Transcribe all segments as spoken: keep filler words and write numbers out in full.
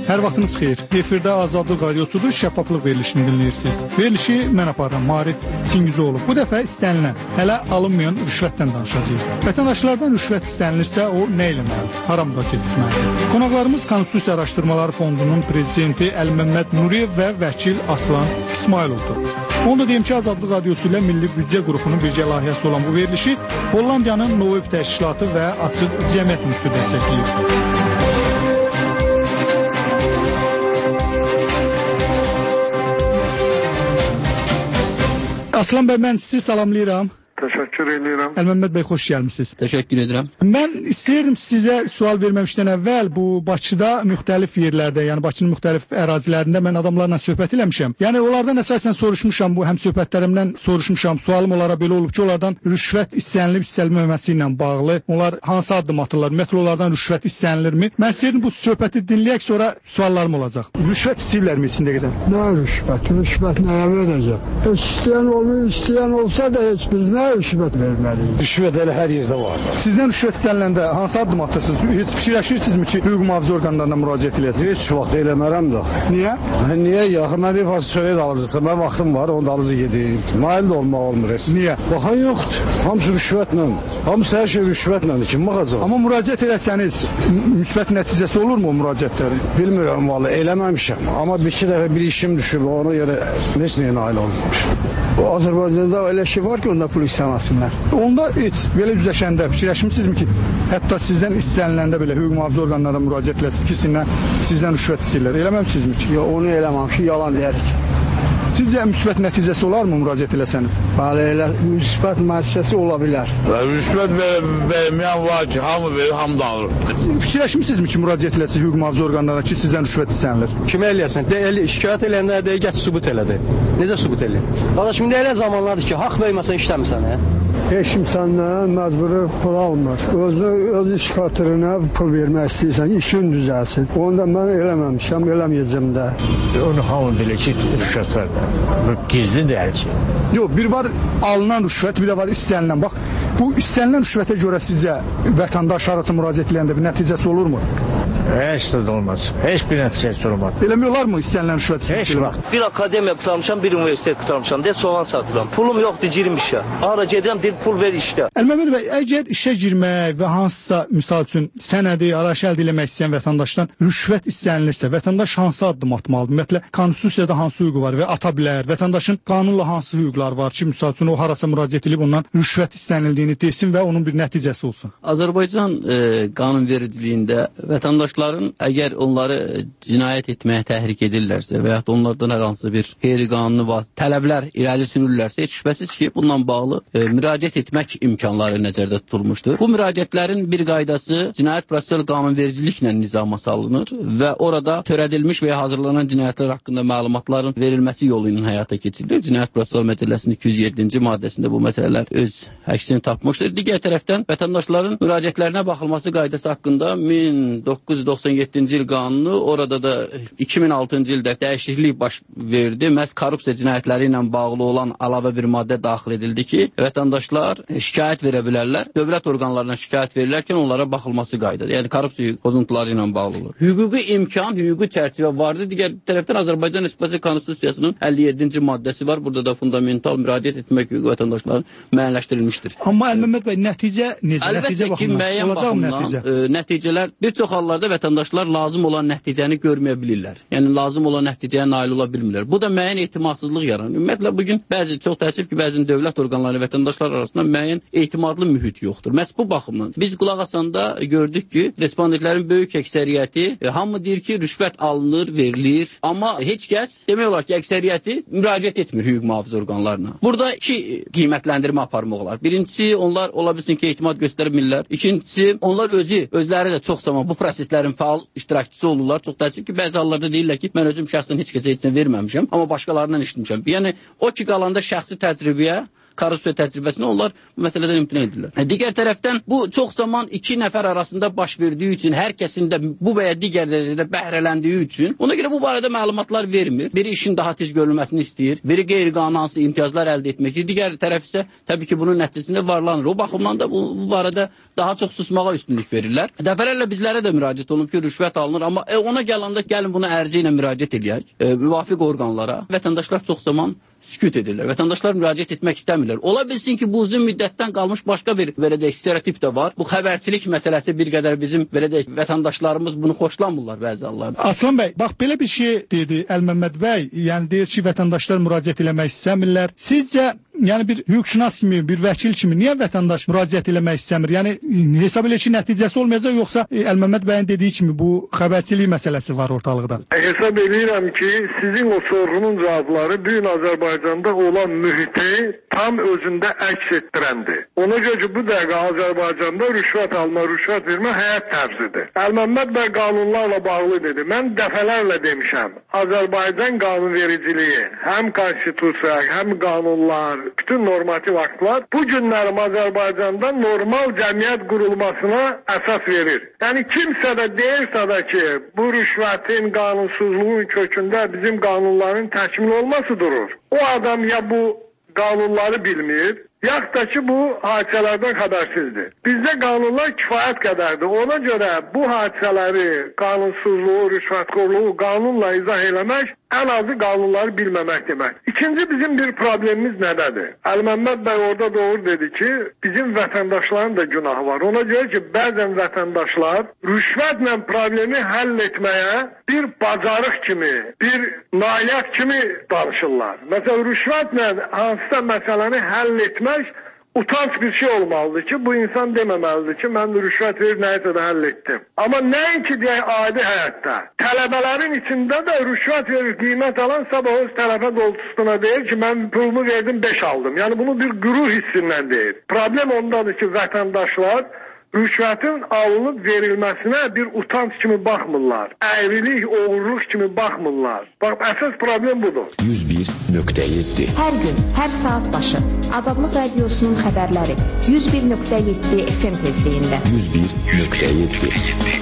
Hər vaxtınız xeyir. Efirdə Azadlıq Radiosudur, şəffaflıq verilişini dinləyirsiniz. Verilişi mən aparıram, Maarif Çingizoğlu. Bu dəfə istənilən, hələ alınmayan rüşvətdən danışacağıq. Vətəndaşlardan rüşvət istənilirsə, o nə eləməlidir? Hara müraciət etməlidir? Qonaqlarımız Konstitusiya Araşdırmaları Fondunun prezidenti Əliməmməd Nuriyev və vəkil Aslan İsmayılovdur. Onu da deyim ki, Azadlıq Radiosu ilə Milli Büdcə qrupunun birgə layihəsi olan bu verilişi Hollandiyanın Novev Təşkilatı və Açıq Cəmiyyət Müftü dəstəkləyir. Aslan bəy, mən sizi salamlayıram. Təşəkkür edirəm. Əliməmməd bəy, xoş gəlmisiniz. Təşəkkür edirəm. Mən istəyirdim sizə sual verməmişdən əvvəl bu Bakıda müxtəlif yerlərdə, yəni Bakının müxtəlif ərazilərində mən adamlarla söhbət eləmişəm. Yəni onlardan əsasən soruşmuşam, bu həm söhbətlərimdən soruşmuşam. Sualım onlara belə olub ki, onlardan rüşvət istənilib istənilməməsi ilə bağlı onlar hansı addım atırlar? Metrolardan rüşvət istənilirmi? Mən istəyirdim bu söhbəti dinləyək, sonra suallarım olacaq. Rüşvət istəyirlərmi içində qədər? Nə rüşvət? Rüşvət nəyə verəcəm? İstəyən olur, istəyən olsa da heç biz nə rüşvət verməliyik? Rüşvət elə hər yerdə var. Sizdən rüşvət istəniləndə hansı addım atırsınız? Heç fikirləşirsinizmi ki, hüquq mühafizə orqanlarına müraciət edəsiniz? Heç vaxt eləmərəm də. Niyə? Mən niyə yaxı? Mən bir fazla çörək də alıcısı. Mən vaxtım var, onu da alıcı yedim. Nail də olmaq olmur heç. Niyə? Baxan yoxdur. Hamısı rüşvətlə. Hamısı hər şey rüşvətlədir. Kim baxacaq? Amma müraciət etsəniz, müsbət nəticəsi olurmu o müraciətlərin? Bilmirəm vallahi, eləməmişəm. Amma bir iki dəfə bir işim düşüb, ona görə heç nəyə nail olmamışam. Azərbaycanda elə şey var ki, onda pul istəməsinlər. Onda heç belə üzləşəndə fikirləşmisinizmi ki, hətta sizdən istəniləndə belə hüquq mühafizə orqanlarına müraciət edəsiniz ki, sizdən, sizdən rüşvət istəyirlər. Eləməmsinizmi ki? Yox, onu eləməmişik, yalan deyirik. Sizcə müsbət nəticəsi olarmı müraciət eləsəniz? Bəli, elə müsbət nəticəsi ola bilər. Rüşvət ver, verməyən var ki, hamı verir, hamı da alır. Fikirləşmisinizmi ki, müraciət eləsiniz hüquq mühafizə orqanlarına ki, sizdən rüşvət istənilir? Kimə eləyəsən? De, elə, şikayət eləyəndə də gəç sübut elədi. Necə sübut eləyir? Qardaş, indi elə zamanlardır ki, haqq verməsən işləmirsən, hə? Heç kim səndən məcburi pul almır. Özü, öz iş xatirinə pul vermək istəyirsən, işin düzəlsin. Onu da mən eləməmişəm, eləməyəcəm də. Onu hamı bilir ki, rüşvət var da. Bu gizli deyil ki. Yox, bir var alınan rüşvət, bir də var istənilən. Bax, bu istənilən rüşvətə görə sizcə vətəndaş arası müraciət edəndə bir nəticəsi olurmu? Heç də olmaz. Heç bir nəticəsi olmaz. Eləmək olarmı istənilən rüşvət? Heç vaxt. Bir akademiya qurtarmışam, bir universitet qurtarmışam. De soğan satıram. Pulum yoxdur, girim işə. Ara gedirəm, deyir pul ver işdə. Əliməmməd bəy, əgər işə girmək və hansısa misal üçün sənədi, araç əldə etmək istəyən vətəndaşdan rüşvət istənilirsə, vətəndaş hansı addım atmalıdır? Ümumiyyətlə konstitusiyada hansı hüququ var və ata bilər? Vətəndaşın qanunla hansı hüquqları var ki, misal üçün o harasa müraciət edib ondan rüşvət istənildiyini desin və onun bir nəticəsi olsun? Azərbaycan e, qanunvericiliyində vətəndaşların əgər onları cinayət etməyə təhrik edirlərsə və ya onlardan hər hansı bir qeyri-qanuni tələblər irəli sürürlərsə, heç şübhəsiz ki, bununla bağlı e, müraciət etmək imkanları nəzərdə tutulmuşdur. Bu müraciətlərin bir qaydası cinayət prosessual qanunvericiliklə nizama salınır və orada törədilmiş və ya hazırlanan cinayətlər haqqında məlumatların verilməsi yolu ilə həyata keçirilir. Cinayət prosessual məcəlləsinin iki yüz yeddinci maddəsində bu məsələlər öz əksini tapmışdır. Digər tərəfdən vətəndaşların müraciətlərinə baxılması qaydası haqqında min doqquz yüz doxsan yeddinci il qanunu, orada da iki min altıncı ildə dəyişiklik baş verdi. Məhz korrupsiya cinayətləri ilə bağlı olan əlavə bir maddə daxil edildi ki, vətəndaşlar şikayət verə bilərlər. Dövlət orqanlarına şikayət verilərkən onlara baxılması qaydadır. Yəni korrupsiya pozuntuları ilə bağlı olur. Hüquqi imkan, hüquqi çərçivə vardı. Digər tərəfdən Azərbaycan Respublikası Konstitusiyasının əlli yeddinci maddəsi var. Burada da fundamental müraciət etmək hüququ vətəndaşların müəyyənləşdirilmişdir. Amma Əliməmməd bəy, nəticə necə? Əlbəttə nəticə ki, müəyyən baxımdan nəticə? E, nəticələr bir çox hallarda vətəndaşlar lazım olan nəticəni görməyə bilirlər. Yəni lazım olan nəticəyə nail ola bilmirlər. Bu da müəyyən etimadsızlıq yaranır. Ümumiyyətlə bugün bəzi çox təəssüf ki, bəzi dövlət orqanları vətəndaşlar arasında müəyyən etimadlı mühit yoxdur. Məhz bu baxımdan biz qulaq asanda gördük ki, respondentlərin böyük əksəriyyəti e, hamı deyir ki, rüşvət alınır, verilir, amma heç kəs demək olar ki, əksəriyyəti müraciət etmir hüquq mühafizə orqanlarına. Burada iki qiymətləndirmə aparmaq olar. Birincisi, onlar ola bilsin ki, etimad göstərmirlər. İkincisi, onlar özü, özləri də çox zaman bu proseslərin fəal iştirakçısı olurlar. Çox təəssüf ki, bəzi hallarda deyirlər ki, mən özüm şəxsən heç kəsə heç nə verməmişəm, amma başqalarından eşitmişəm. Yəni, o ki, qalanda şəxsi təcrübəyə Karasuya təcrübəsində onlar bu məsələdən imtina edirlər. Digər tərəfdən bu çox zaman iki nəfər arasında baş verdiyi üçün, hər kəsin də bu və ya digər dərəcədə bəhrələndiyi üçün, ona görə bu barədə məlumatlar vermir. Biri işin daha tez görülməsini istəyir, biri qeyri-qanuni hansı imtiyazlar əldə etmək istəyir, digər tərəf isə təbii ki, bunun nəticəsində varlanır. O baxımdan da bu, bu barədə daha çox susmağa üstünlük verirlər. Dəfələrlə bizlərə də müraciət olunub ki, rüşvət alınır, amma e, ona gələndə gəlin bunu ərci ilə müraciət edək, e, müvafiq orqanlara. Vətəndaşlar çox zaman sükut edirlər. Vətəndaşlar müraciət etmək istəmirlər. Ola bilsin ki, bu uzun müddətdən qalmış başqa bir belə deyək stereotip də var. Bu xəbərçilik məsələsi bir qədər bizim belə deyək vətəndaşlarımız bunu xoşlamırlar bəzi hallarda. Aslan bəy, bax belə bir şey dedi Əlməmməd bəy. Yəni deyir ki, vətəndaşlar müraciət etmək istəmirlər. Sizcə yəni bir hüquqşünas kimi, bir vəkil kimi niyə vətəndaş müraciət etmək istəmir? Yəni hesab elə ki, nəticəsi olmayacaq, yoxsa Əlməmməd bəyin dediyi kimi bu xəbərçilik məsələsi var ortalıqda? Hesab edirəm ki, sizin o sorğunun cavabları bu gün Azərbaycanda olan mühiti tam özündə əks etdirəndir. Ona görə ki, bu dəqiqə Azərbaycanda rüşvət alma, rüşvət vermə həyat tərzidir. Əlməmməd bəy qanunlarla bağlı dedi. Mən dəfələrlə demişəm, Azərbaycan qanunvericiliyi, həm konstitusiya, həm qanunlar, bütün normativ aktlar bu günlərim Azərbaycanda normal cəmiyyət qurulmasına əsas verir. Yəni kimsə də deyirsə də ki, bu rüşvətin, qanunsuzluğun kökündə bizim qanunların təkmil olması durur. O adam ya bu qanunları bilmir, yaxud da ki, bu hadisələrdən xəbərsizdir. Bizdə qanunlar kifayət qədərdir. Ona görə bu hadisələri, qanunsuzluğu, rüşvətxorluğu qanunla izah eləmək ən azı qanunları bilməmək demək. İkinci bizim bir problemimiz nədədir? Əlməmməd bəy orada doğru dedi ki, bizim vətəndaşların da günahı var. Ona görə ki, bəzən vətəndaşlar rüşvətlə problemi həll etməyə bir bacarıq kimi, bir nailiyyət kimi danışırlar. Məsələn, rüşvətlə hansısa məsələni həll etmək utanç bir şey olmalıdır ki, bu insan deməməlidir ki, mən rüşvət verir, nəyəsə də həll etdim. Amma nəinki deyək adi həyatda, tələbələrin içində də rüşvət verir, qiymət alan sabah öz tələbə dolçusuna deyir ki, mən pulumu verdim, beş aldım. Yəni bunu bir qürur hissindən deyir. Problem ondadır ki, vətəndaşlar rüşvətin alınıb verilməsinə bir utanç kimi baxmırlar. Əyrilik, oğurluq kimi baxmırlar. Bax, əsas problem budur. yüz bir nöqtə yeddi Hər gün, hər saat başı Azadlıq Radiosunun xəbərləri yüz bir nöqtə yeddi F M tezliyində. yüz bir nöqtə yeddi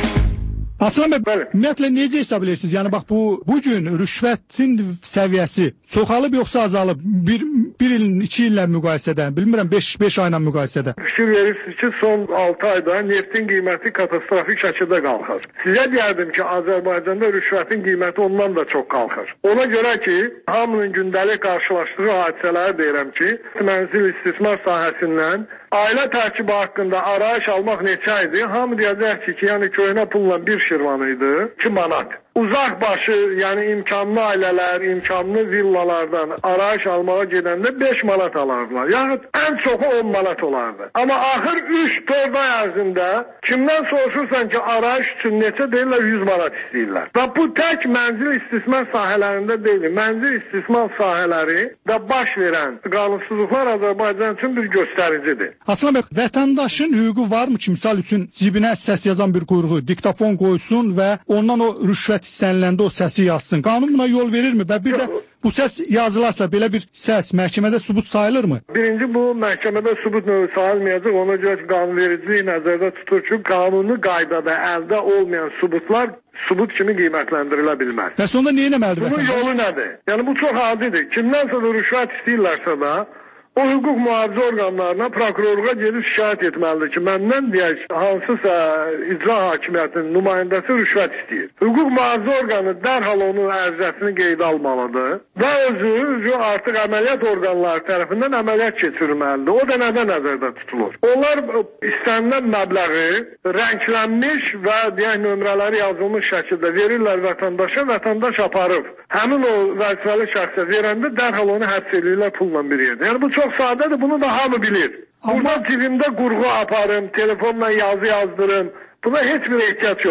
Aslan bəy, ümumiyyətlə necə hesab edirsiniz? Yəni bax bu bu gün rüşvətin səviyyəsi çoxalıb yoxsa azalıb? Bir, bir ilin, iki illə müqayisədə, bilmirəm, beş, beş ayla müqayisədə. Fikir verirsiniz ki, son altı ayda neftin qiyməti katastrofik şəkildə qalxır. Sizə deyərdim ki, Azərbaycanda rüşvətin qiyməti ondan da çox qalxır. Ona görə ki, hamının gündəlik qarşılaşdığı hadisələri deyirəm ki, mənzil istismar sahəsindən ailə tərkibi haqqında arayış almaq neçə idi? Hamı deyəcək ki, yəni köhnə pulla bir şirvan idi, iki manat. Uzaq başı, yəni imkanlı ailələr, imkanlı villalardan arayış almağa gedəndə beş manat alardılar. Yaxud ən çoxu on manat olardı. Amma axır üç dörd ay ərzində kimdən soruşursan ki, arayış üçün neçə deyirlər, yüz manat istəyirlər. Və bu tək mənzil istismar sahələrində deyil. Mənzil istismar sahələri də baş verən qanunsuzluqlar Azərbaycan üçün bir göstəricidir. Aslan bəy, vətəndaşın hüququ varmı ki, misal üçün cibinə səs yazan bir quyruğu diktafon qoysun və ondan o rüşvət istəniləndə o səsi yazsın? Qanun buna yol verirmi? Və bir də bu səs yazılarsa, belə bir səs məhkəmədə sübut sayılırmı? Birinci, bu məhkəmədə sübut növü sayılmayacaq. Ona görə ki, qanunvericiliyi nəzərdə tutur ki, qanuni qaydada əldə olmayan sübutlar sübut kimi qiymətləndirilə bilməz. Və sonunda nə etməlidir? Bunun yolu nədir? Yəni bu çox adidir. Kimdənsə də rüşvət istəyirlərsə də o hüquq mühafizə orqanlarına, prokurorluğa gedib şikayət etməlidir ki, məndən deyək, hansısa icra hakimiyyətinin nümayəndəsi rüşvət istəyir. Hüquq mühafizə orqanı dərhal onun ərizəsini qeydə almalıdır və özü artıq əməliyyat orqanları tərəfindən əməliyyat keçirilməlidir. O da nədən nəzərdə tutulur? Onlar istənilən məbləği rənglənmiş və deyək, nömrələri yazılmış şəkildə verirlər vətəndaşa, vətəndaş aparıb. Həmin o vəzifəli şəxsə verəndə dərhal onu həbs edirlər pulla bir yerdə. Yəni bu çox sadədir, bunu da hamı bilir. Burada cibimdə qurğu aparım, telefonla yazı yazdırım. Buna heç bir ehtiyac yoxdur.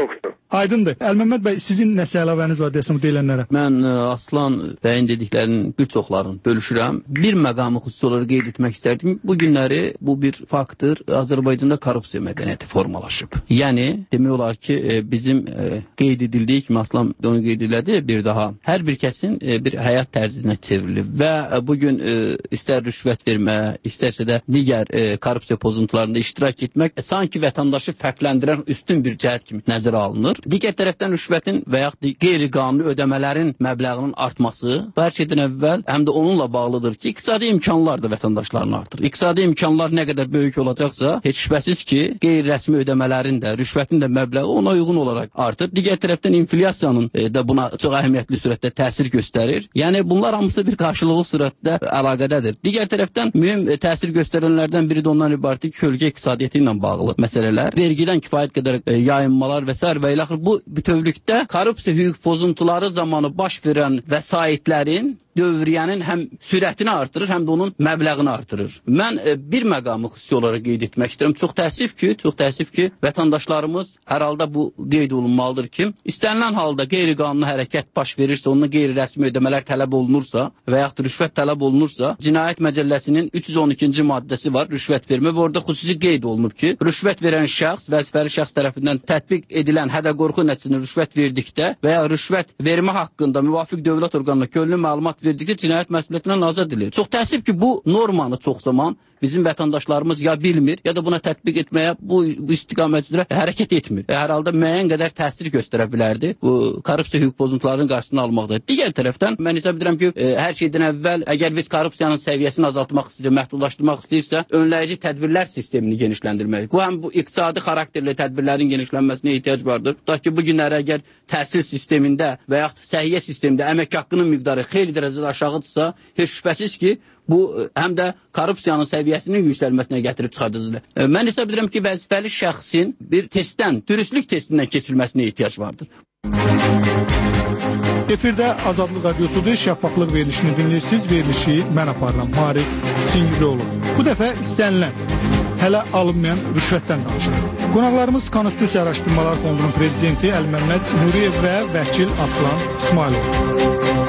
Aydındır. Əlməmməd bəy, sizin nəsə əlavəniz var desəm deyilənlərə? Mən ə, Aslan bəyin dediklərinin bir çoxlarını bölüşürəm. Bir məqamı xüsusi olaraq qeyd etmək istərdim. Bu günləri bu bir faktdır. Azərbaycanda korrupsiya mədəniyyəti formalaşıb. Yəni demək olar ki, e, bizim e, qeyd edildiyi kimi Aslan onu qeyd elədi bir daha. Hər bir kəsin e, bir həyat tərzinə çevrilib və e, bu gün e, istər rüşvət vermə, istərsə də digər e, korrupsiya pozuntularında iştirak etmək e, sanki vətəndaşı fərqləndirən üstün bir cəhət kimi nəzərə alınır. Digər tərəfdən rüşvətin və yaxud qeyri-qanuni ödəmələrin məbləğinin artması bu hər şeydən əvvəl həm də onunla bağlıdır ki, iqtisadi imkanlar da vətəndaşların artır. İqtisadi imkanlar nə qədər böyük olacaqsa, heç şübhəsiz ki, qeyri-rəsmi ödəmələrin də, rüşvətin də məbləği ona uyğun olaraq artır. Digər tərəfdən inflyasiyanın e, də buna çox əhəmiyyətli sürətdə təsir göstərir. Yəni bunlar hamısı bir qarşılıqlı sürətdə əlaqədədir. Digər tərəfdən mühüm e, təsir göstərənlərdən biri də ondan ibarət ki, kölgə iqtisadiyyatı ilə bağlı məsələlər, vergidən kifayət qədər e, yayınmalar və s. və ilə bu bütövlükdə korrupsiya hüquq pozuntuları zamanı baş verən vəsaitlərin dövriyyənin həm sürətini artırır, həm də onun məbləğini artırır. Mən e, bir məqamı xüsusi olaraq qeyd etmək istəyirəm. Çox təəssüf ki, çox təəssüf ki, vətəndaşlarımız hər halda bu qeyd olunmalıdır ki, istənilən halda qeyri-qanuni hərəkət baş verirsə, onunla qeyri-rəsmi ödəmələr tələb olunursa və yaxud rüşvət tələb olunursa, Cinayət Məcəlləsinin üç yüz on ikinci maddəsi var, rüşvət vermə və orada xüsusi qeyd olunub ki, rüşvət verən şəxs, vəzifəli şəxs tərəfindən tətbiq edilən hədə-qorxu nəticəsində rüşvət verdikdə və ya rüşvət vermə haqqında müvafiq dövlət orqanına könüllü məlumat verdikdə cinayət məsuliyyətindən azad edilir. Çox təəssüf ki, bu normanı çox zaman bizim vətəndaşlarımız ya bilmir, ya da buna tətbiq etməyə bu, bu istiqamət üzrə hərəkət etmir. E, hər halda müəyyən qədər təsir göstərə bilərdi bu korrupsiya hüquq pozuntularının qarşısını almaqda. Digər tərəfdən mən hesab edirəm ki, e, hər şeydən əvvəl əgər biz korrupsiyanın səviyyəsini azaltmaq istəyirsə, məhdudlaşdırmaq istəyirsə, önləyici tədbirlər sistemini genişləndirməliyik. Bu həm bu iqtisadi xarakterli tədbirlərin genişlənməsinə ehtiyac vardır. Tutaq ki, bu günləri əgər təhsil sistemində və yaxud səhiyyə sistemində əmək haqqının miqdarı xeyli dərəcədə aşağıdırsa, heç şübhəsiz ki, bu həm də korrupsiyanın səviyyəsinin yüksəlməsinə gətirib çıxardacaqdır. Mən hesab edirəm ki, vəzifəli şəxsin bir testdən, dürüstlük testindən keçirilməsinə ehtiyac vardır. Efirdə Azadlıq Radiosudur, şəffaflıq verilişini dinləyirsiniz. Verilişi mən aparıram, Maarif Singizoğlu. Bu dəfə istənilən, hələ alınmayan rüşvətdən danışır. Qonaqlarımız Konstitusiya Araşdırmalar Fondunun prezidenti Əlməmməd Nuriyev və vəkil Aslan İsmailov.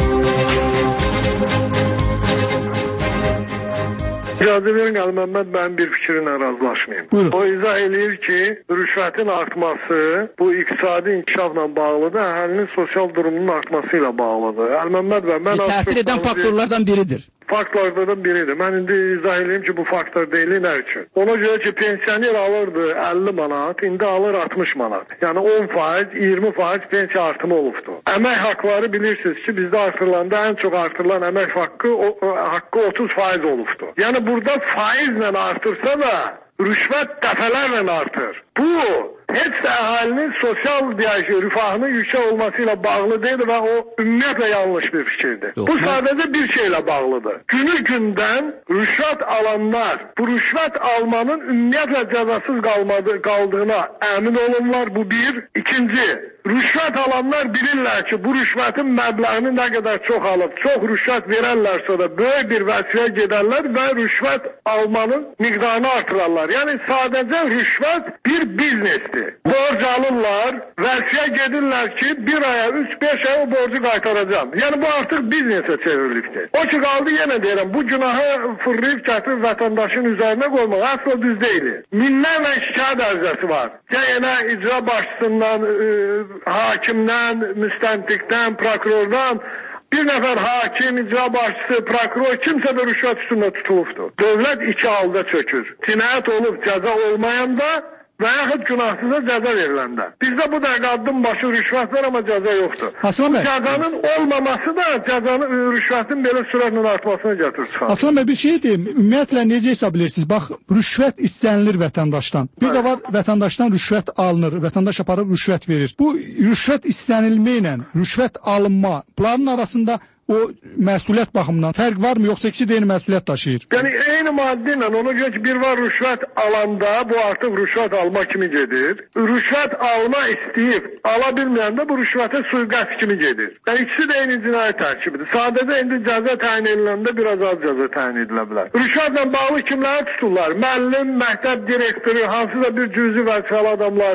İcazə verin, Əlməmməd mənim bir fikrinlə razılaşmayayım. Buyurun. O izah eləyir ki, rüşvətin artması bu iqtisadi inkişafla bağlıdır, əhalinin sosial durumunun artması ilə bağlıdır. Əlməmməd və mən... Təsir edən faktorlardan biridir. Faktorlardan biridir. Mən indi izah eləyim ki, bu faktor deyil, nə üçün? Ona görə ki, pensioner alırdı əlli manat, indi alır altmış manat. Yəni on faiz, iyirmi faiz pensiya artımı olubdur. Əmək haqları bilirsiniz ki, bizdə artırılanda ən çox artırılan əmək haqqı, o, haqqı otuz faiz olubdur. Yəni burada faizlə artırsa da rüşvət dəfələrlə artır. Bu heç də əhalinin sosial deyək, rifahının yüksək olması ilə bağlı deyil və o ümumiyyətlə yanlış bir fikirdir. Yok. Bu sadəcə bir şeylə bağlıdır. Günü gündən rüşvət alanlar bu rüşvət almanın ümumiyyətlə cəzasız qalmadı, qaldığına əmin olurlar. Bu bir. İkinci, rüşvət alanlar bilirlər ki, bu rüşvətin məbləğini nə qədər çox alıb, çox rüşvət verərlərsə də böyük bir vəsiyə gedərlər və rüşvət almanın miqdarını artırarlar. Yəni sadəcə rüşvət bir biznesdir. Borc alırlar, vəsiyə gedirlər ki, bir aya, üç, beş aya o borcu qaytaracağım. Yəni bu artıq biznesə çevrilikdir. O ki qaldı yenə deyirəm, bu günahı fırlayıb gətirib vətəndaşın üzərinə qoymaq asla düz deyil. Minlərlə şikayət ərizəsi var. Yəni icra başçısından, e, hakimdən, müstəntiqdən, prokurordan bir nəfər hakim, icra başçısı, prokuror kimsə də rüşvət üstündə tutulubdur. Dövlət iki halda çökür. Cinayət olub cəza olmayanda və yaxud günahsıza cəza veriləndə. Bizdə bu dəqiqə addım başı rüşvət var, amma cəza yoxdur. Aslan bəy. Cəzanın olmaması da cəzanın, rüşvətin belə sürətlə artmasına gətirir çıxar. Aslan bəy, bir şey deyim. Ümumiyyətlə necə hesab edirsiniz? Bax, rüşvət istənilir vətəndaşdan. Bir də var, vətəndaşdan rüşvət alınır. Vətəndaş aparıb rüşvət verir. Bu rüşvət istənilməklə rüşvət alınma, bunların arasında o məsuliyyət baxımından fərq varmı, yoxsa ikisi də eyni məsuliyyət daşıyır? Yəni eyni maddi ilə ona görə ki, bir var rüşvət alanda bu artıq rüşvət alma kimi gedir. Rüşvət alma istəyib, ala bilməyəndə bu rüşvətə sui-qəsd kimi gedir. Yəni ikisi də eyni cinayət tərkibidir. Sadəcə indi cəza təyin ediləndə biraz az cəza təyin edilə bilər. Rüşvətlə bağlı kimləri tuturlar? Müəllim, məktəb direktoru, hansısa bir cüzi vəzifəli adamlar,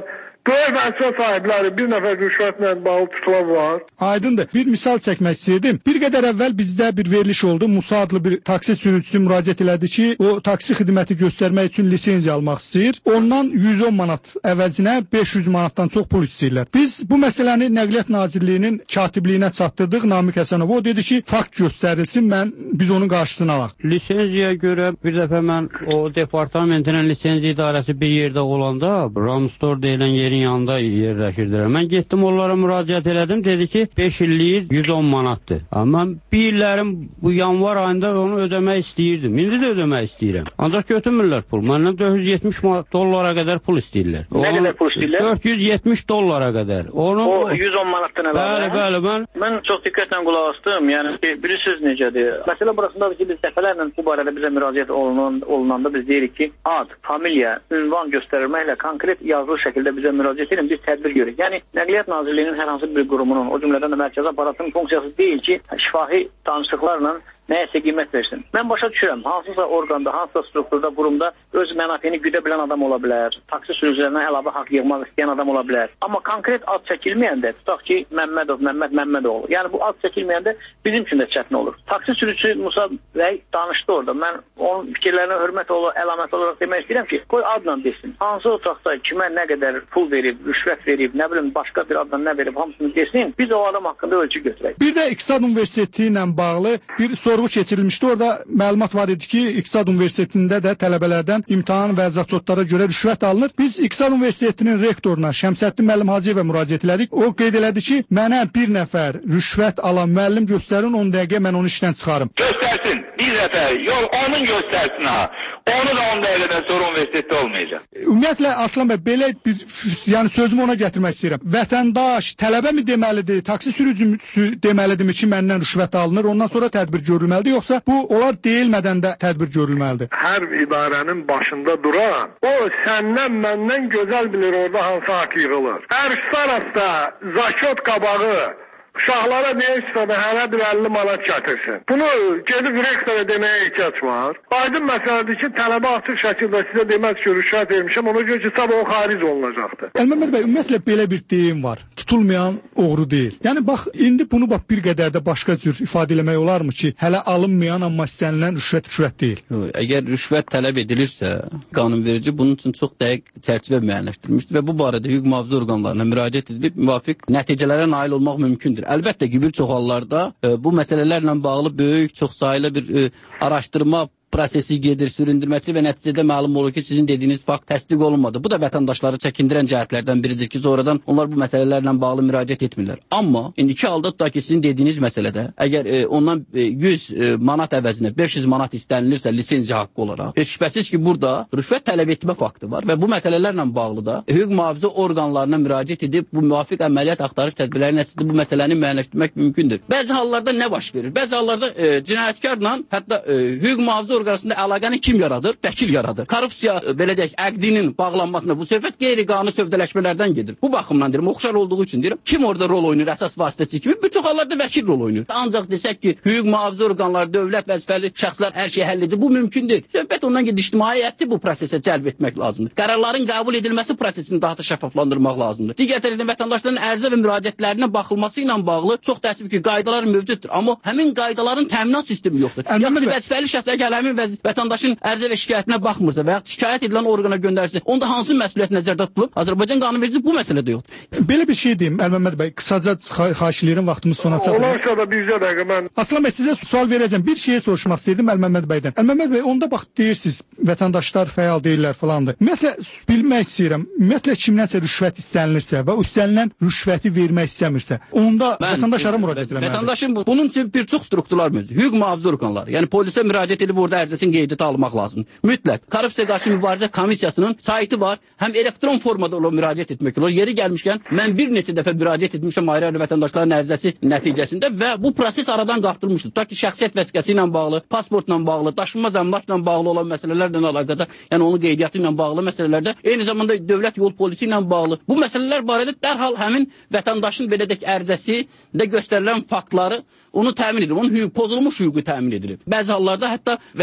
Böyük vəzifə sahibləri bir nəfər rüşvətlə bağlı tutulan var. Aydındır. Bir misal çəkmək istəyirdim. Bir qədər əvvəl bizdə bir veriliş oldu. Musa adlı bir taksi sürücüsü müraciət elədi ki, o taksi xidməti göstərmək üçün lisenziya almaq istəyir. Ondan yüz on manat əvəzinə beş yüz manatdan çox pul istəyirlər. Biz bu məsələni Nəqliyyat Nazirliyinin katibliyinə çatdırdıq. Namiq Həsənov o dedi ki, fakt göstərilsin, mən biz onun qarşısını alaq. Lisenziyaya görə bir dəfə mən o departamentinin lisenziya idarəsi bir yerdə olanda, Ramstor deyilən yerin yanında yerləşirdilər. Mən getdim onlara müraciət elədim, dedi ki, beş illik yüz on manatdır. Amma mən bir illərim bu yanvar ayında onu ödəmək istəyirdim. İndi də ödəmək istəyirəm. Ancaq götürmürlər pul. Məndən dörd yüz yetmiş dollara qədər pul istəyirlər. Nə qədər pul istəyirlər? dörd yüz yetmiş dollara qədər. Onu, o yüz on manatdan əlavə. Bəli, bəli, mən mən çox diqqətlə qulaq asdım. Yəni bilirsiniz necədir? Məsələ burasındadır ki, biz dəfələrlə bu barədə bizə müraciət olunan, olunanda biz deyirik ki, ad, familiya, ünvan göstərilməklə konkret yazılı şəkildə bizə müraciət edin, biz tədbir görürük. Yəni Nəqliyyat Nazirliyinin hər hansı bir qurumunun, o cümlədən də mərkəzi aparatının funksiyası deyil ki, şifahi danışıqlarla nəyəsə qiymət versin. Mən başa düşürəm, hansısa orqanda, hansısa strukturda, qurumda öz mənafeyini güdə bilən adam ola bilər, taksi sürücülərinə əlavə haqq yığmaq istəyən adam ola bilər. Amma konkret ad çəkilməyəndə, tutaq ki, Məmmədov, Məmməd Məmmədoğlu, yəni bu ad çəkilməyəndə bizim üçün də çətin olur. Taksi sürücüsü Musa bəy danışdı orada. Mən onun fikirlərinə hörmət olaraq, əlamət olaraq demək istəyirəm ki, qoy adla desin. Hansı otaqda kimə nə qədər pul verib, rüşvət verib, nə bilim başqa bir adla nə verib, hamısını desin, biz o adam haqqında ölçü götürək. Bir də İqtisad Universiteti ilə bağlı bir sorğu keçirilmişdi. Orada məlumat var idi ki, İqtisad Universitetində də tələbələrdən imtahan və zəçotlara görə rüşvət alınır. Biz İqtisad Universitetinin rektoruna Şəmsəddin müəllim Hacıyevə müraciət elədik. O qeyd elədi ki, mənə bir nəfər rüşvət alan müəllim göstərin, on dəqiqə mən onu işdən çıxarım. Göstərsin, bir nəfər, yox, onun göstərsin ha. Onu da on dəqiqədən sonra universitetdə olmayacaq. Ümumiyyətlə, Aslan bəy, belə bir, yəni sözümü ona gətirmək istəyirəm. Vətəndaş tələbə mi deməlidir, taksi sürücüsü deməlidirmi ki, məndən rüşvət alınır, ondan sonra tədbir görülməlidir, yoxsa bu onlar deyilmədən də tədbir görülməlidir? Hər idarənin başında duran, o səndən məndən gözəl bilir orada hansı haqq yığılır. Ərşlar hasta zakot qabağı uşaqlara deyirsə də hələ bir əlli manat gətirsin. Bunu gedib rektora deməyə ehtiyac var. Aydın məsələdir ki, tələbə açıq şəkildə sizə deməz ki, rüşvət vermişəm, ona görə ki, sabah o xaric olunacaqdır. Əlməmməd bəy, ümumiyyətlə belə bir deyim var. Tutulmayan oğru deyil. Yəni bax, indi bunu bax bir qədər də başqa cür ifadə eləmək olarmı ki, hələ alınmayan amma istənilən rüşvət rüşvət deyil. Yox, əgər rüşvət tələb edilirsə, qanunverici bunun üçün çox dəqiq çərçivə müəyyənləşdirmişdir və bu barədə hüquq mühafizə orqanlarına müraciət edilib müvafiq nəticələrə nail olmaq mümkündür. Əlbəttə ki, bir çox hallarda e, bu məsələlərlə bağlı böyük, çox saylı bir e, araşdırma prosesi gedir, süründürməsi və nəticədə məlum olur ki, sizin dediyiniz fakt təsdiq olunmadı. Bu da vətəndaşları çəkindirən cəhətlərdən biridir ki, sonradan onlar bu məsələlərlə bağlı müraciət etmirlər. Amma indiki halda tutaq ki, sizin dediyiniz məsələdə, əgər e, ondan e, yüz e, manat əvəzinə beş yüz manat istənilirsə lisenziya haqqı olaraq, e, şübhəsiz ki, burada rüşvət tələb etmə faktı var və bu məsələlərlə bağlı da hüquq mühafizə orqanlarına müraciət edib bu müvafiq əməliyyat axtarış tədbirləri nəticəsində bu məsələni müəyyənləşdirmək mümkündür. Bəzi hallarda nə baş verir? Bəzi hallarda e, cinayətkarla hətta e, hüquq mühafizə arasında əlaqəni kim yaradır? Vəkil yaradır. Korrupsiya, belə deyək, əqdinin bağlanmasında bu söhbət qeyri-qanuni sövdələşmələrdən gedir. Bu baxımdan deyirəm, oxşar olduğu üçün deyirəm, kim orada rol oynayır, əsas vasitəçi kimi? Bir çox hallarda vəkil rol oynayır. Ancaq desək ki, hüquq mühafizə orqanları, dövlət vəzifəli şəxslər hər şeyi həll edir. Bu mümkün deyil. Söhbət ondan ki, ictimaiyyəti bu prosesə cəlb etmək lazımdır. Qərarların qəbul edilməsi prosesini daha da şəffaflandırmaq lazımdır. Digər tərəfdən vətəndaşların ərizə və müraciətlərinə baxılması ilə bağlı çox təəssüf ki, qaydalar mövcuddur. Amma həmin qaydaların təminat sistemi yoxdur. Yəni vəzifəli şəxslər gəlir həmin vətəndaşın ərizə və şikayətinə baxmırsa və ya şikayət edilən orqana göndərsə, onda hansı məsuliyyət nəzərdə tutulub? Azərbaycan qanunvericisi bu məsələdə yoxdur. Belə bir şey deyim, Əlməmməd bəy, qısaca xahiş edirəm, vaxtımız sona çatır. Olarsa da bircə dəqiqə mən Aslan bəy, sizə sual verəcəm. Bir şeyi soruşmaq istəyirdim Əlməmməd bəydən. Əlməmməd bəy, onda bax deyirsiniz, vətəndaşlar fəal deyirlər falandır. Ümumiyyətlə bilmək istəyirəm. Ümumiyyətlə kimdənsə rüşvət istənilirsə və o istənilən rüşvəti vermək istəmirsə, onda mən, vətəndaşlara müraciət etməlidir. Vətəndaşın bu, bunun üçün bir çox strukturlar mövcud. Hüquq mühafizə orqanları, yəni polisə müraciət edib orada ərizəsini qeydiyyata almaq lazımdır. Mütləq. Korrupsiya qarşı mübarizə komissiyasının saytı var. Həm elektron formada ola müraciət etmək olur. Yeri gəlmişkən mən bir neçə dəfə müraciət etmişəm ayrı-ayrı vətəndaşların ərizəsi nəticəsində və bu proses aradan qalxdırılmışdır. Tutaq ki, şəxsiyyət vəsiqəsi ilə bağlı, pasportla bağlı, daşınmaz əmlakla bağlı olan məsələlərlə əlaqədar, yəni onun qeydiyyatı ilə bağlı məsələlərdə, eyni zamanda dövlət yol polisi ilə bağlı bu məsələlər barədə dərhal həmin vətəndaşın belə deyək ərizəsində göstərilən faktları onu təmin edilir. Onun hüquq pozulmuş hüququ təmin edilir. Bəzi hallarda hətta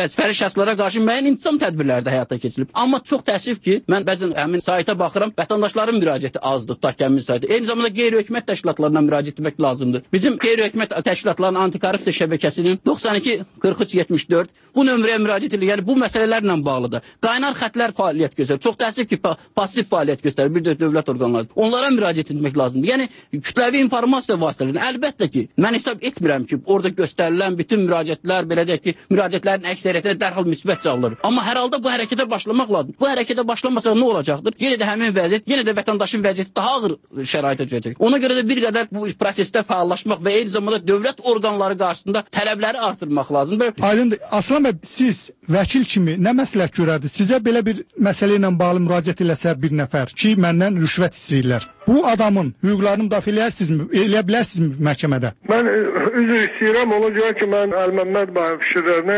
vəzifəli şəxslərə qarşı müəyyən intizam tədbirləri də həyata keçirilib. Amma çox təəssüf ki, mən bəzən həmin sayta baxıram, vətəndaşların müraciəti azdır, tutaq ki, həmin sayta. Eyni zamanda qeyri-hökumət təşkilatlarına müraciət etmək lazımdır. Bizim qeyri-hökumət təşkilatlarının antikorrupsiya şəbəkəsinin doxsan iki qırx üç yetmiş dörd bu nömrəyə müraciət edir. Yəni bu məsələlərlə bağlıdır. Qaynar xətlər fəaliyyət göstərir. Çox təəssüf ki, pasiv fəaliyyət göstərir bir də dövlət orqanları. Onlara müraciət etmək lazımdır. Yəni kütləvi informasiya vasitələrinin əlbəttə ki, mən hesab etmirəm ki, orada göstərilən bütün müraciətlər belə deyək ki, müraciətlərin əksəriyyətinə dərhal müsbət cavab alır. Amma hər halda bu hərəkətə başlamaq lazımdır. Bu hərəkətə başlamasa nə olacaqdır? Yenə də həmin vəziyyət, yenə də vətəndaşın vəziyyəti daha ağır şəraitə düşəcək. Ona görə də bir qədər bu prosesdə fəallaşmaq və eyni zamanda dövlət orqanları qarşısında tələbləri artırmaq lazımdır. Aydındır. Aslan bəy, siz vəkil kimi nə məsləhət görərdiniz? Sizə belə bir məsələ ilə bağlı müraciət eləsə bir nəfər ki, məndən rüşvət istəyirlər. Bu adamın hüquqlarını müdafiə edərsinizmi, eləyə bilərsinizmi məhkəmədə? Mən üzr istəyirəm, ona görə ki, mən Əl-Məmməd bəyin fikirlərinə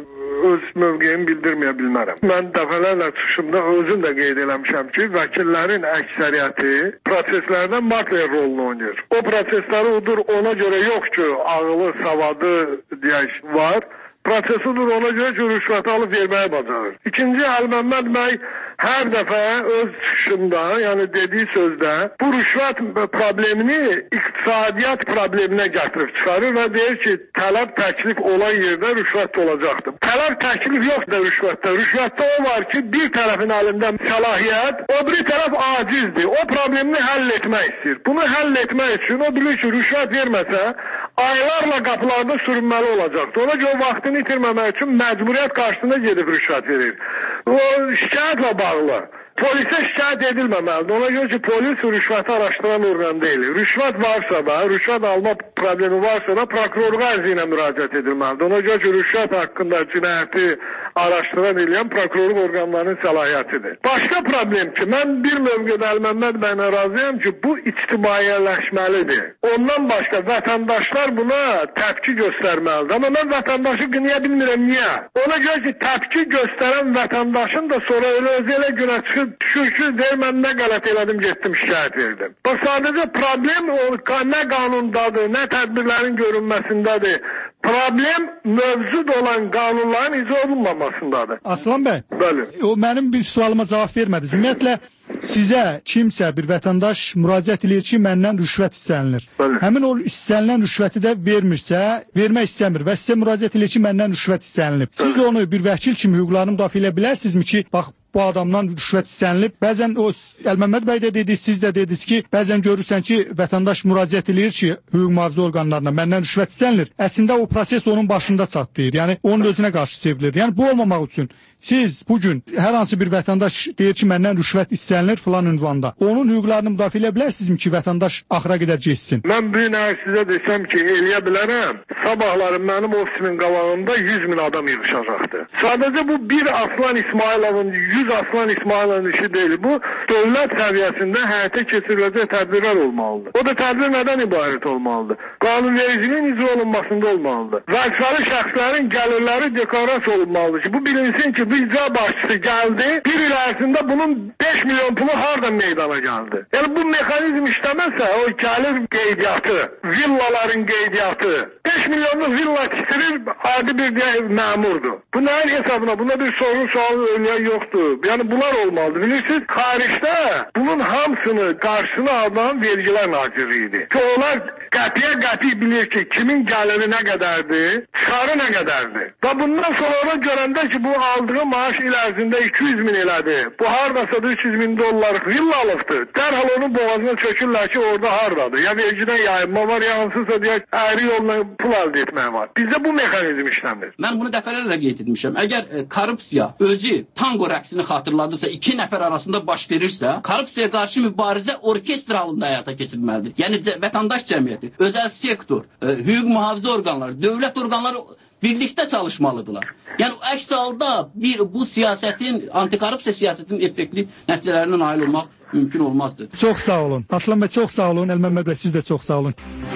öz mövqeyimi bildirməyə bilmərəm. Mən dəfələrlə çıxışımda özüm də qeyd eləmişəm ki, vəkillərin əksəriyyəti proseslərdə makler rolunu oynayır. O prosesləri udur ona görə yox ki, ağılı, savadı deyək var. Prosesidir ona görə ki, rüşvəti alıb verməyə bacarır. İkinci, Əl-Məmməd bəy hər dəfə öz çıxışında, yəni dediyi sözdə bu rüşvət problemini iqtisadiyyat probleminə gətirib çıxarır və deyir ki, tələb təklif olan yerdə rüşvət olacaqdır. Tələb təklif yoxdur rüşvətdə. Rüşvətdə o var ki, bir tərəfin əlində səlahiyyət, o bir tərəf acizdir. O problemini həll etmək istəyir. Bunu həll etmək üçün o bilir ki, rüşvət verməsə, aylarla qapılarda sürünməli olacaqdır. Ona görə vaxtını itirməmək üçün məcburiyyət qarşısında gedib rüşvət verir. O şikayətlə bağlı. Polisə şikayət edilməməlidir. Ona görə ki, polis rüşvəti araşdıran orqan deyil. Rüşvət varsa da, rüşvət alma problemi varsa da prokurorluğa ərzi ilə müraciət edilməlidir. Ona görə ki, rüşvət haqqında cinayəti araşdıran eləyən prokurorluq orqanlarının səlahiyyətidir. Başqa problem ki, mən bir mövqedə Əl-Məmməd bəylə razıyam ki, bu ictimaiyyələşməlidir. Ondan başqa vətəndaşlar buna təpki göstərməlidir. Amma mən vətəndaşı qınaya bilmirəm, niyə? Ona görə ki, təpki göstərən vətəndaşın da sonra elə özü elə günə çıxıb düşür ki, deyir, mən nə qələt elədim, getdim, şikayət verdim. Bax, sadəcə problem o, nə qanundadır, nə tədbirlərin görünməsindədir. Problem mövcud olan qanunların icra olunmamasındadır. Aslan bəy, bəli. O mənim bir sualıma cavab vermədiniz. Ümumiyyətlə, sizə kimsə, bir vətəndaş müraciət edir ki, məndən rüşvət istənilir. Bəli. Həmin o istənilən rüşvəti də vermirsə, vermək istəmir və sizə müraciət edir ki, məndən rüşvət istənilib. Siz onu bir vəkil kimi hüquqlarını müdafiə edə bilərsinizmi ki, bax, bu adamdan rüşvət istənilib. Bəzən o Əl-Məmməd bəy də dedi, siz də dediniz ki, bəzən görürsən ki, vətəndaş müraciət edir ki, hüquq mühafizə orqanlarına məndən rüşvət istənilir. Əslində o proses onun başında çatlayır. Yəni onun özünə qarşı çevrilir. Yəni bu olmamaq üçün siz bu gün hər hansı bir vətəndaş deyir ki, məndən rüşvət istənilir filan ünvanda. Onun hüquqlarını müdafiə edə bilərsinizmi ki, vətəndaş axıra qədər keçsin? Mən bir nə sizə desəm ki, eləyə bilərəm. Sabahları mənim ofisimin qabağında yüz min adam yığışacaqdır. Sadəcə bu bir Aslan İsmayılovun yüz Aslan İsmayılovun işi deyil. Bu dövlət səviyyəsində həyata keçiriləcək tədbirlər olmalıdır. O da tədbir nədən ibarət olmalıdır? Qanunvericiliyin icra olunmasında olmalıdır. Vəzifəli şəxslərin gəlirləri deklarasiya olunmalıdır ki, bu bilinsin ki, bu icra başçısı gəldi, bir il ərzində bunun beş milyon pulu hardan meydana gəldi? Yəni bu mexanizm işləməsə, o gəlir qeydiyyatı, villaların qeydiyyatı, beş milyonluq villa kisirir, adi bir məmurdur. Bu nəyin hesabına? Bunda bir sorun sualı ölüyen yoktur. Yəni bunlar olmalıdır. Bilirsiniz, xaricdə bunun hamısını qarşısına alan vergilər nazirliyidir. Ki onlar qətiyə qəti bilir ki, kimin gəliri nə qədərdir, çıxarı nə qədərdir. Və bundan sonra ona görəndə ki, bu aldığı maaş il ərzində iki yüz min elədi. Bu haradasa da üç yüz min dollarlıq villalıqdır. Dərhal onun boğazına çökürlər ki, orada haradadır. Ya vergiden yayınma var, ya hansısa deyək, əyri yolla pul əldə etmək var. Bizdə bu mexanizm işləmir. Mən bunu dəfələrlə qeyd etmişəm. Əgər e, korrupsiya özü tango rəqsini xatırladırsa, iki nəfər arasında baş verirsə, korrupsiyaya qarşı mübarizə orkestr halında həyata keçirilməlidir. Yəni vətəndaş cəmiyyəti, özəl sektor, e, hüquq mühafizə orqanları, dövlət orqanları birlikdə çalışmalıdırlar. Yəni əks halda bir bu siyasətin, antikorrupsiya siyasətin effektli nəticələrinə nail olmaq mümkün olmazdır. Çox sağ olun. Aslan bəy çox sağ olun. Əl-Məmməd bəy siz də çox sağ olun.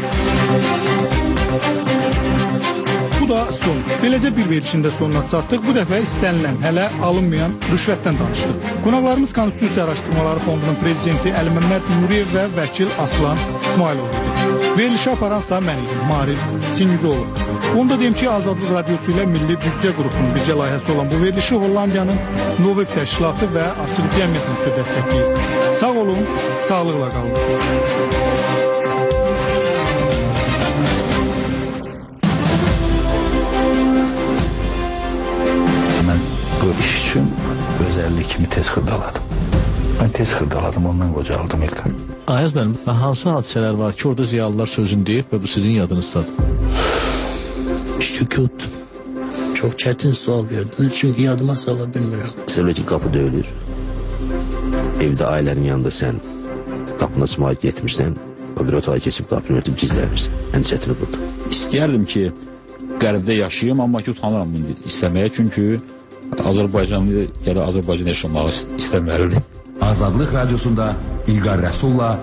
Bu da son. Beləcə bir verilişində sonuna çatdıq. Bu dəfə istənilən, hələ alınmayan rüşvətdən danışdıq. Qonaqlarımız Konstitusiya Araşdırmaları Fondunun prezidenti Əl-Məmməd Nuriyev və vəkil Aslan İsmailov idi. Verilişi aparansa mən idim, Maarif Çingizoğlu. Onu da deyim ki, Azadlıq Radiosu ilə Milli Büdcə qrupunun bircə layihəsi olan bu verilişi Hollandiyanın Novib Təşkilatı və Açıq Cəmiyyət Müsü dəstəkləyir. Sağ olun, sağlıqla qalın. Mən bu iş üçün özəllik kimi tez xırdaladım. Mən tez xırdaladım, ondan qocaldım İlqar. Ayaz mənim, hansı hadisələr var ki, orada ziyalılar sözünü deyib və bu sizin yadınızdadır? Sükut. Çok çetin sual verdiniz çünkü yadıma sala bilmiyorum. Mesela ki kapı döyülür. Evde ailenin yanında sen kapına smayit yetmişsen o bir otağa kesip kapını örtüp gizlenirsin. En çetini burada. İstəyərdim ki, qərbdə yaşayayım, amma ki utanıram indi istəməyə, çünki Azərbaycanlı, yəni Azərbaycan yaşamağı istəməlidir. Azadlıq Radiosunda İlqar Rəsulla